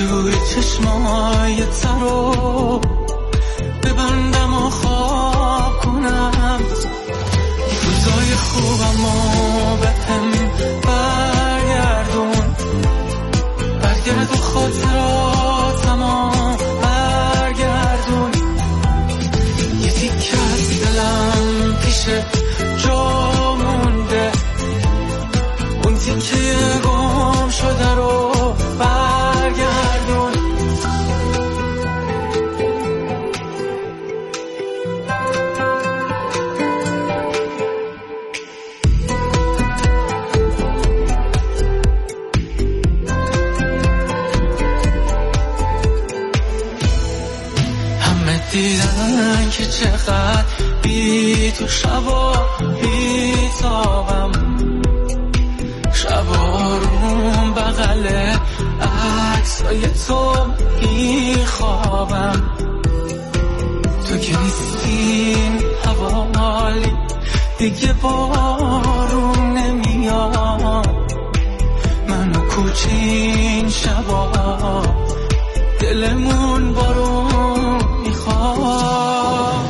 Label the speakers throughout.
Speaker 1: جوری چشمای ترو ببندم و خواب کنم، روزای خوبمو به هم برگردون، برگرد و خاطراتمو برگردون، یه تیکه از دلم پیش جا مونده، اون تیکه گم شده رو برگردون. همه دیدن که چقدر بی تو شبا بی تابم، شبا روم بغل عکسای تو میخوابم، تو که نیستین حوالی دیگه بارون نمیاد، من و کوچین شبا دلمون بارون میخواد.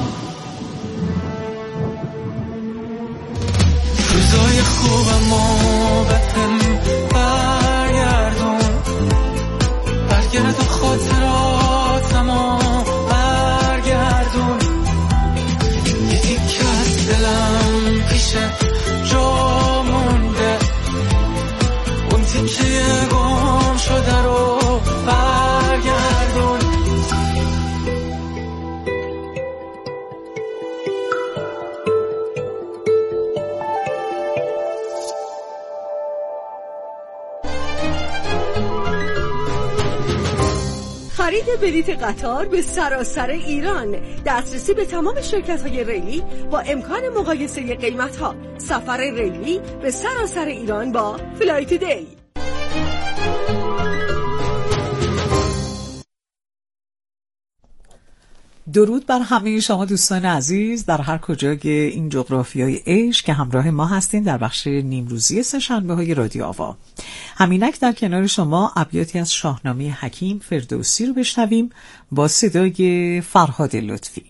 Speaker 1: روزای خوبمو به هم برگردون، برگرد و خاطراتمو برگردون، یه تیکه از دلم پیش جا مونده، اون تیکه گم شده رو برگردون.
Speaker 2: خرید بلیت قطار به سراسر ایران، دسترسی به تمام شرکت‌های ریلی با امکان مقایسه قیمت‌ها، سفر ریلی به سراسر ایران با فلای تودی.
Speaker 3: درود بر همه شما دوستان عزیز در هر کجای این جغرافیای عشق که همراه ما هستین در بخش نیمروزی سه‌شنبه های رادیو آوا. همینک در کنار شما ابیاتی از شاهنامه حکیم فردوسی رو بشنویم با صدای فرهاد لطفی.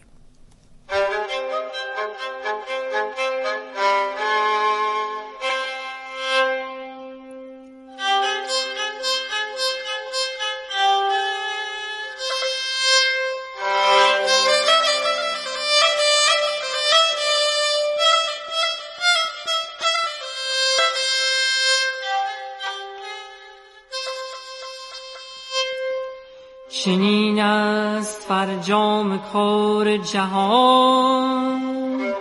Speaker 4: چنین است فرجام کار جهان،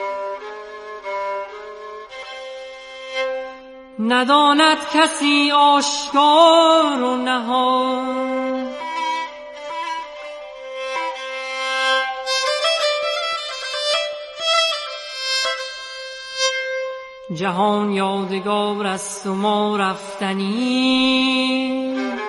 Speaker 4: نداند کسی آشکار و نهان. جهان یادگار است و ما رفتنی،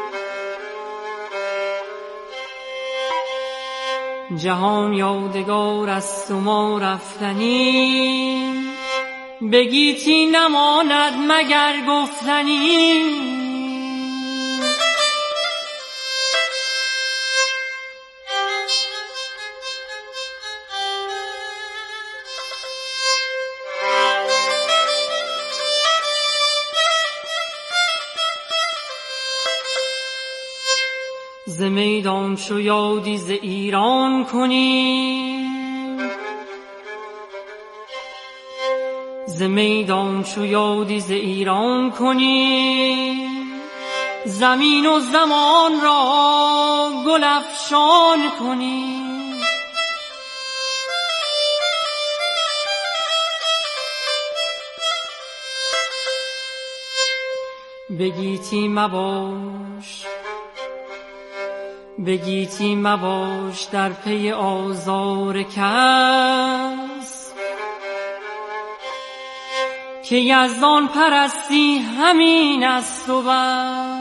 Speaker 4: جهان یادگار است و ما رفتنی، بگیتی نماند مگر گفتنی. ز میدان چو یادی ز ایران کنی، ز میدان چو یادی ز ایران کنی، زمین و زمان را گل افشان کنی. بگیتی مباش، بگیتی مباش در پی آزار کس، که یزدان پرستی همین است و بس.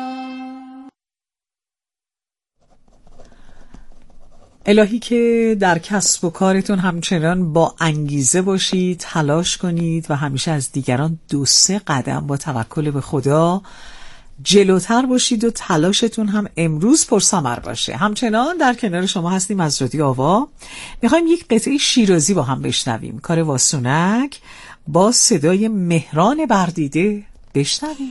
Speaker 3: الهی که در کسب و کارتون همچنان با انگیزه باشید، تلاش کنید و همیشه از دیگران 2-3 قدم با توکل به خدا جلوتر باشید و تلاشتون هم امروز پرثمر باشه. همچنان در کنار شما هستیم از رادیو آوا. میخوایم یک قطعه شیرازی با هم بشنویم. کار واسونک با صدای مهران بردیده. بشنویم.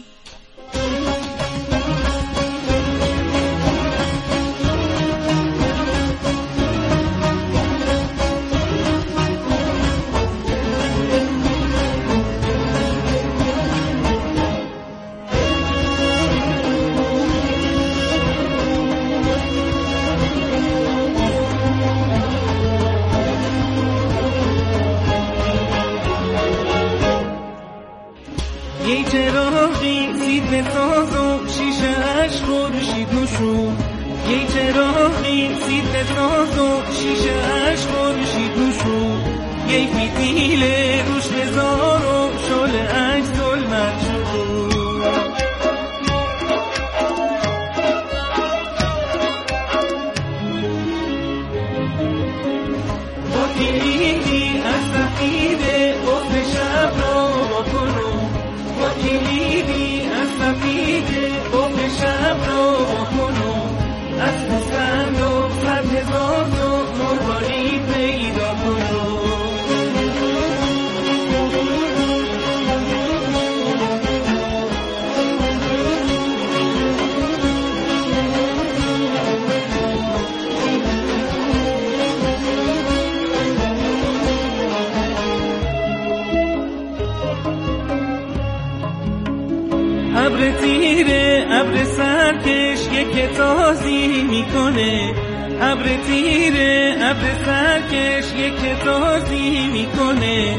Speaker 5: ابر تیره ابر سرکش یک تازی میکنه، ابر تیره ابر سرکش یک تازی میکنه،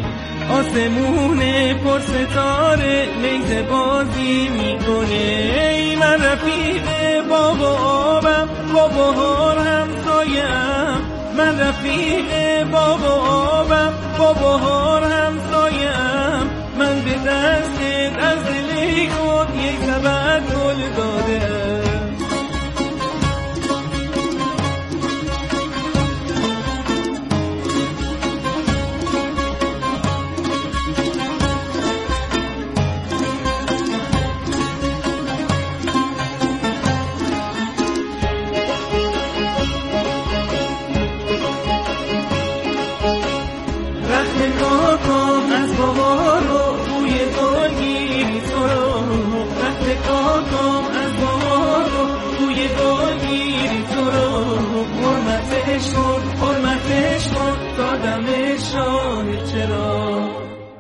Speaker 5: آسمون پر ستاره لیزه بازی میکنه. ای من رفیق باب و آبم، با بهار همسایه‌ام، من رفیق باب و آبم، با بهار همسایه‌ام، من به دست از دل خود یک طبق گل دادم. حرمتش کن دادم شاه چرا.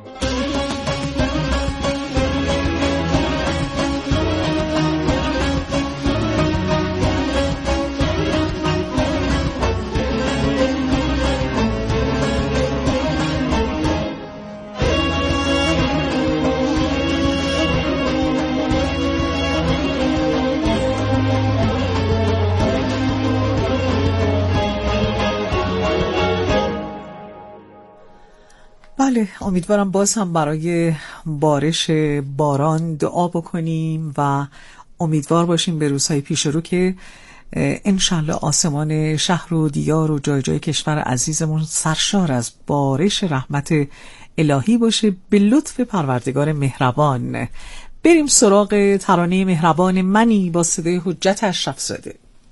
Speaker 3: بله، امیدوارم باز هم برای بارش باران دعا بکنیم و امیدوار باشیم به روزهای پیش رو که انشالله آسمان شهر و دیار و جای جای کشور عزیزمون سرشار از بارش رحمت الهی باشه به لطف پروردگار مهربان. بریم سراغ ترانه مهربان منی با صدای حجت اشرف زاده.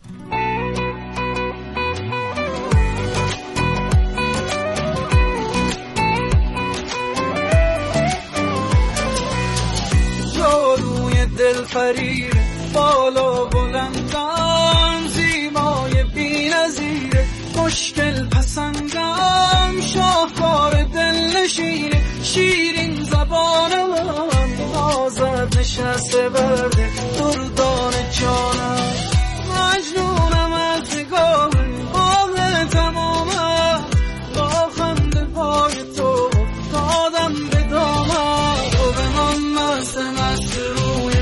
Speaker 1: دل فریر بالا بلندم، زیبای بی‌نظیر مشکل پسندم، شاهکار دل نشین شیرین زبانم، آزاد نشسته برده دردان جانم، مجنونم از نگاه آه تمامم، با خنده پای تو دادم به دامم، تو به من مست مست روی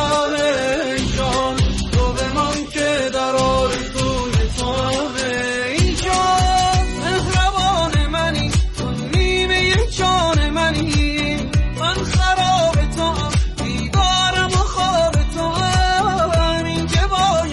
Speaker 1: تو به من که در آرزوی تو اینجا، مهربان منی تو نیمه جان منی، من خراب تو بیدارم و خواب تو این که با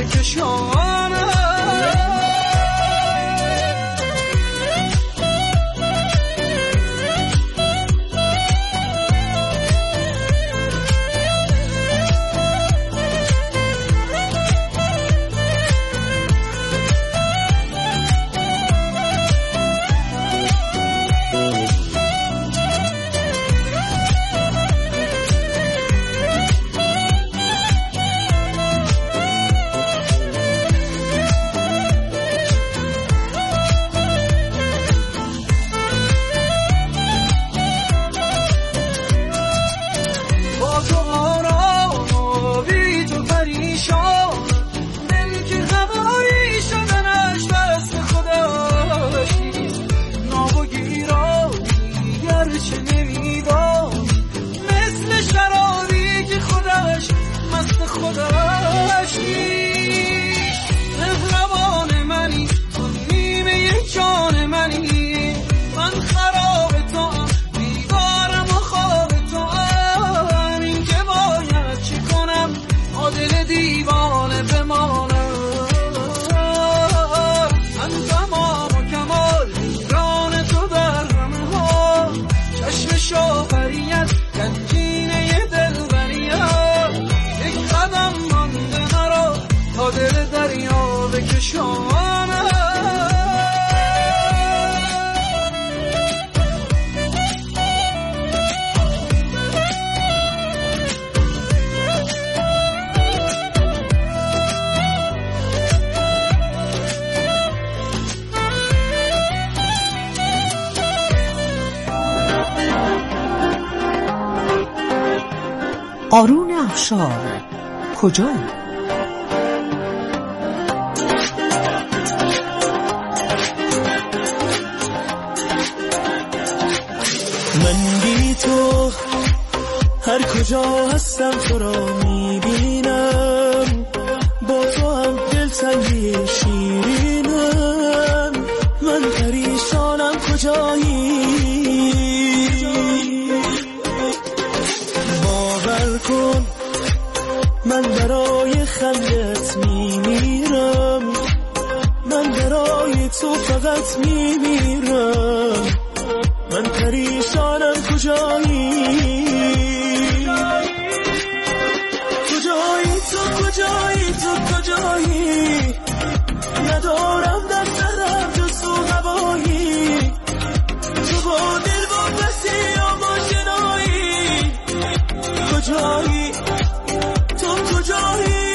Speaker 1: بکشانم.
Speaker 3: آرون افشار کجایی؟
Speaker 5: من بی تو هر کجا هستم تو را میبینم، با تو هم دلتنگی شیرینم. من پریشانم کجایی، باور کن من برای خندت میمیرم، من برای تو فقط میمیرم. من پریشانم کجایی، کجایی تو، کجایی تو، کجایی؟ ندارم در سرم جز تو هوایی، تو با دل با بسیار آشنایی. کجایی تو، کجایی،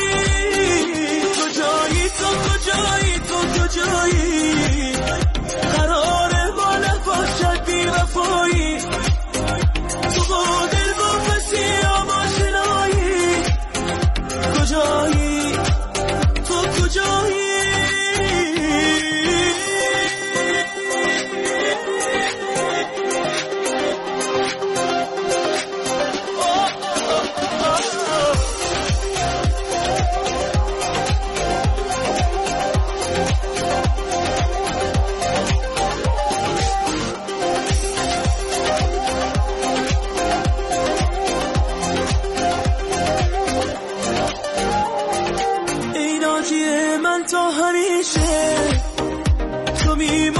Speaker 5: کجایی تو، کجایی تو، کجایی؟ قراره ما نباشد بی وفایی، تو با دل با بسیار آشنایی. کجایی تو، کجایی؟ من تا همیشه تو میمانی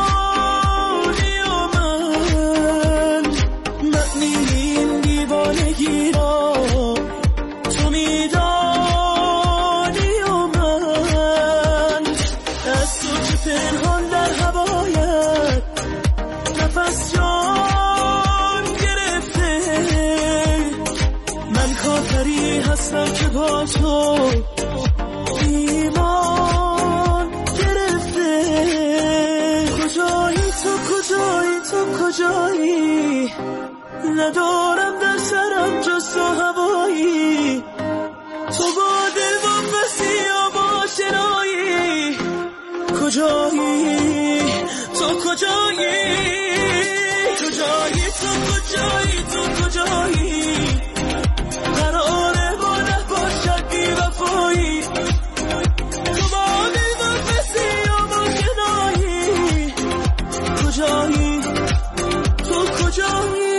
Speaker 5: و من، معنی این دیوانگی را تو میدانی و من. از تو که پنهان در هوایت نفس جان گرفته، من کافری هستم که با تو ایمان گرفته. کجایی تو، کجایی تو، کجایی؟ ندارم در سرم جز تو هوایی، تو با دل و بسیار آشنایی. کجایی تو، کجایی، کجایی تو، کجایی تو، کجایی؟ قراره ما نباشد بی وفایی، کجایی تو، کجایی؟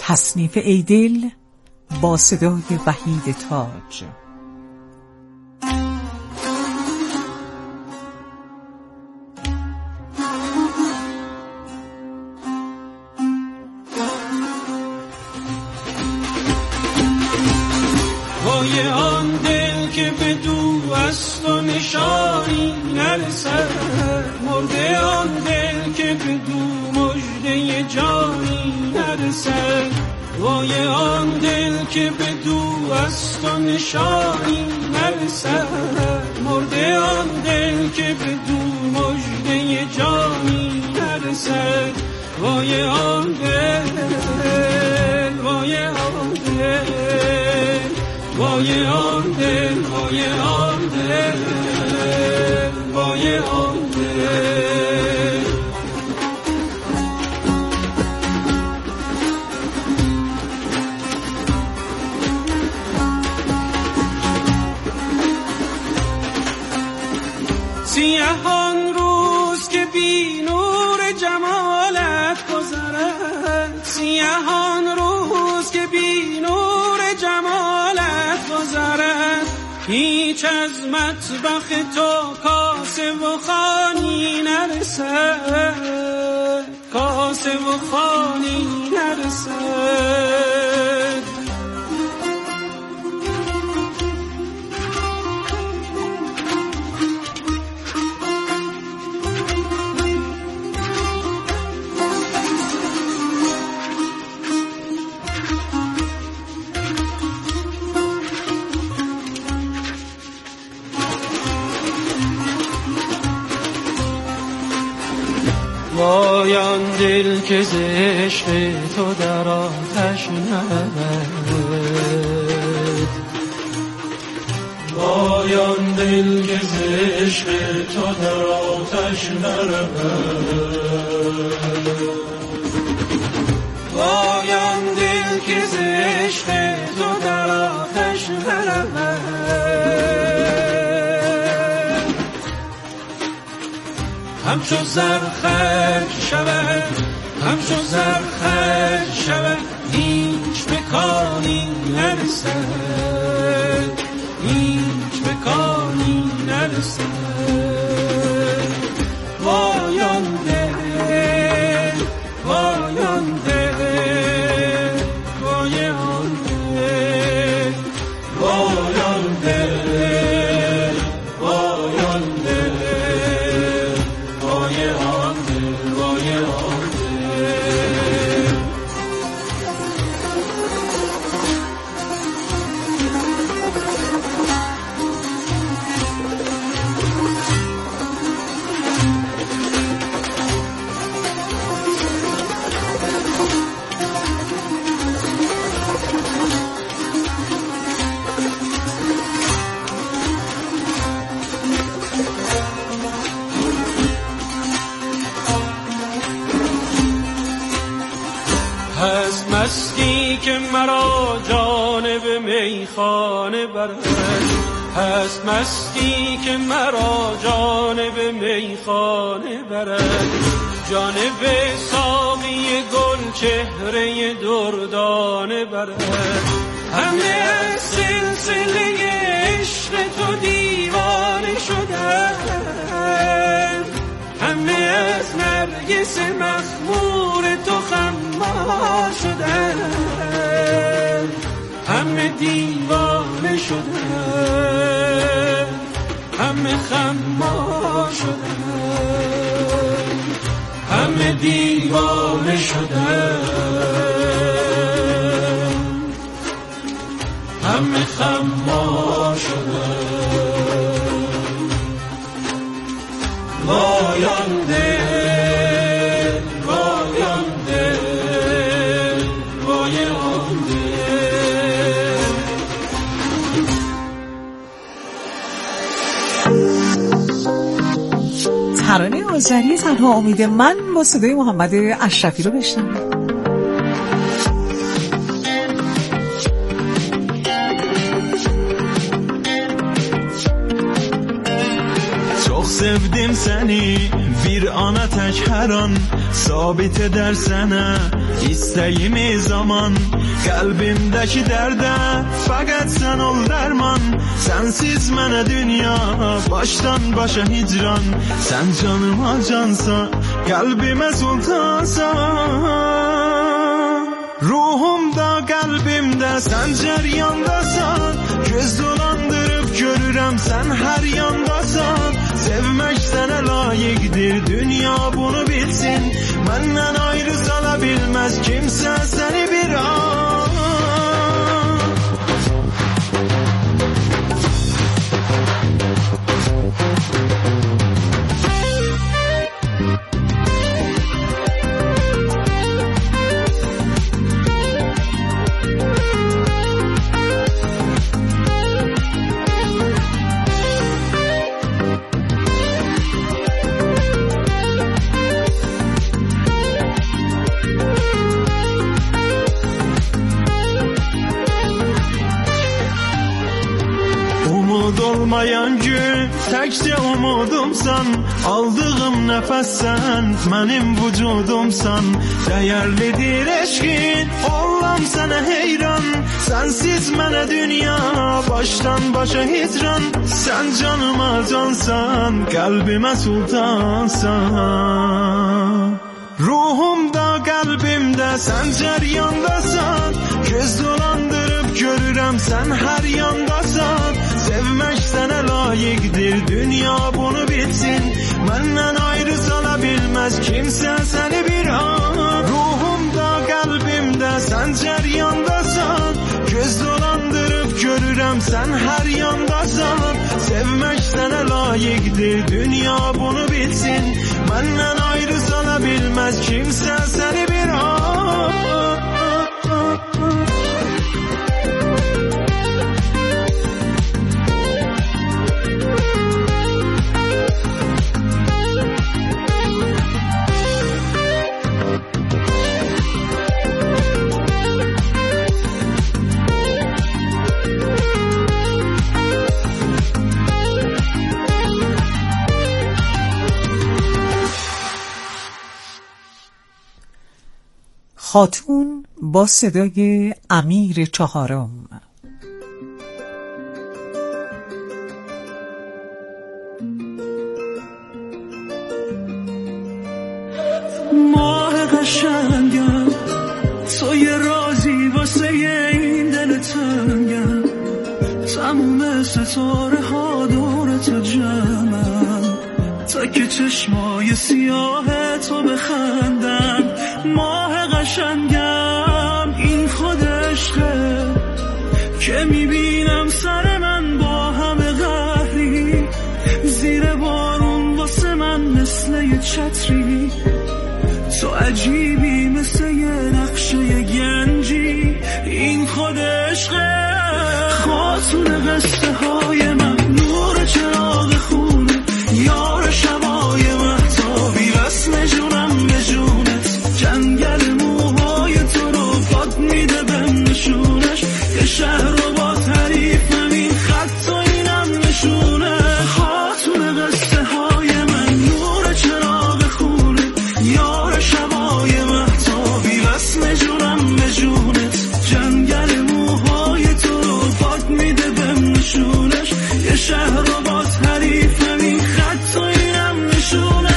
Speaker 3: تصنیف ایدل با صدای وحید تاج.
Speaker 5: وای آن دل که به دو است و نشانی نرسد، مرده آن دل که به دو مژده جانی نرسد. وای آن دل که به دو است و نشانی نرسد، مرده آن دل که به دو مژده جانی نرسد. وای آن دل، وای آن دل، وای آن دل، وای آن دل، وای آن دل. سیاهان روز که بی نور جمالت گذرد، سیاهان روز که بی نور جمالت گذرد، هیچ از مطبخ تو کاسه و خوانی نرسد، کاسه و خوانی نرسد. وای آن دل که ز عشق تو در آتش نرود، وای آن دل که ز عشق تو در آتش نرود، وای آن دل که ز عشق تو در آتش نرود. همچو زر خرج شود، همچو زر خرج شود، هیچ بکانی نرسد، هیچ بکانی نرسد. وای آن دل، وای آن دل، وای آن دل، وای آن دل، وای آن دل، وای آن دل، وای آن دل. هست مستی که مرا جانب میخانه برد، هست مستی که مرا جانب میخانه برد، جانب ساقی گل چهره دردانه برد. همه از سلسله عشق تو دیوانه شدن، همه از نرگس مخمور تو خمار شدن، همه دیوانه شدن، همه خمار شدن، همه دیوانه شدن، همه خمار شدن. وای آن دل، وای آن دل، وای آن دل.
Speaker 3: ترانه آذری تنها امید من با صدای محمد اشرفی رو بشنوید.
Speaker 5: sevdim seni bir ana tek her an sabit edersene İstəyimi zaman Kalbimdeki derde fakat sen ol derman Sensiz mənə dünya baştan başa hicran Sen canıma cansa kalbime sultansan Ruhumda kalbimde sen ceryandasan Göz dolandırıp görürəm sen her yandasan Sevmek sana layıqdır dünya bunu bilsin Məndən ayrı sala bilmez kimse seni bir an Olmayan gün təkcə umudumsan Aldığım nəfəssən mənim vücudumsan Dəyərlidir eşqin Olam sənə heyran Sensiz mənə dünya başdan başa hicran Sen canıma cansan Kalbime sultansan Ruhumda kalbimde sen ceryandasan Göz dolandırıp görürəm sen her yandasan Sevmek sana layıqdır dünya bunu bilsin Məndən ayrı sala bilmez kimse seni bir an Ruhumda kalbimde sen ceryandasan Göz dolandırıp görürəm sen her yandasan Sevmek sana layıqdır dünya bunu bilsin Məndən ayrı sala bilmez kimse seni bir an
Speaker 3: خاتون با صدای امیر چهارم.
Speaker 5: ماه قشنگم تو یه رازی واسه این دل تنگم تموم ستاره ها دور تو جمعم تا که چشمای سیاه تو بخندم ماه قشنگم این خود عشقه که میبینم سر من با همه قهری زیر بارون واسه من مثل یه چتری تو عجیبی مثل یه نقشه گنجی این خود عشقه خاتون قصه های من نور چراغ خونه یار شبای مهتابی وصل جونم به جونت جنگل موهای تو رو باد میده بهم نشونش یه شهر رو با تعریف همین خط و اینم نشونه خاتون قصه های من نور چراغ خونه یار شبای مهتابی وصل جونم به جونت جنگل موهای تو رو باد میده بهم نشونش یه شهر رو با تعریف همین خط و اینم نشونش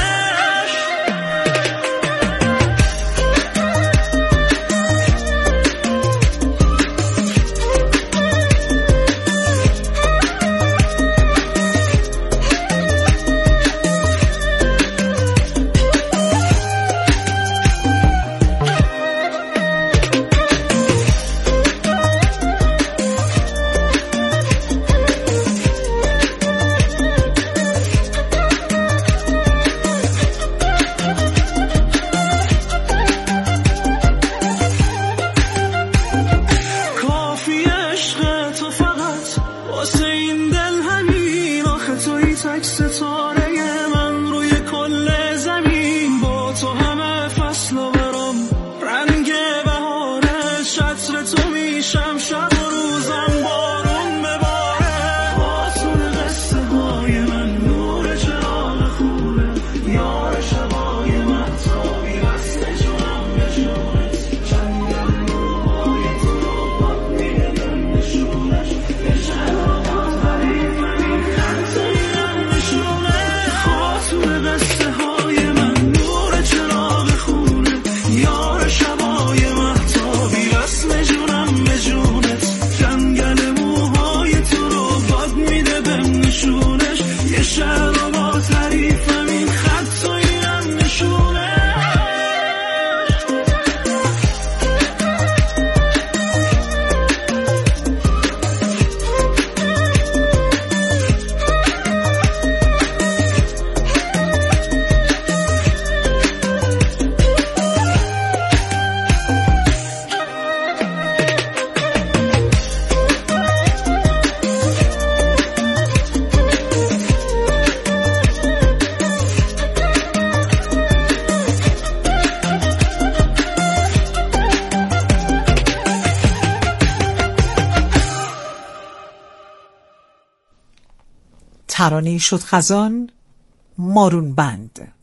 Speaker 3: ترانه‌ای شد خزان مارون بند.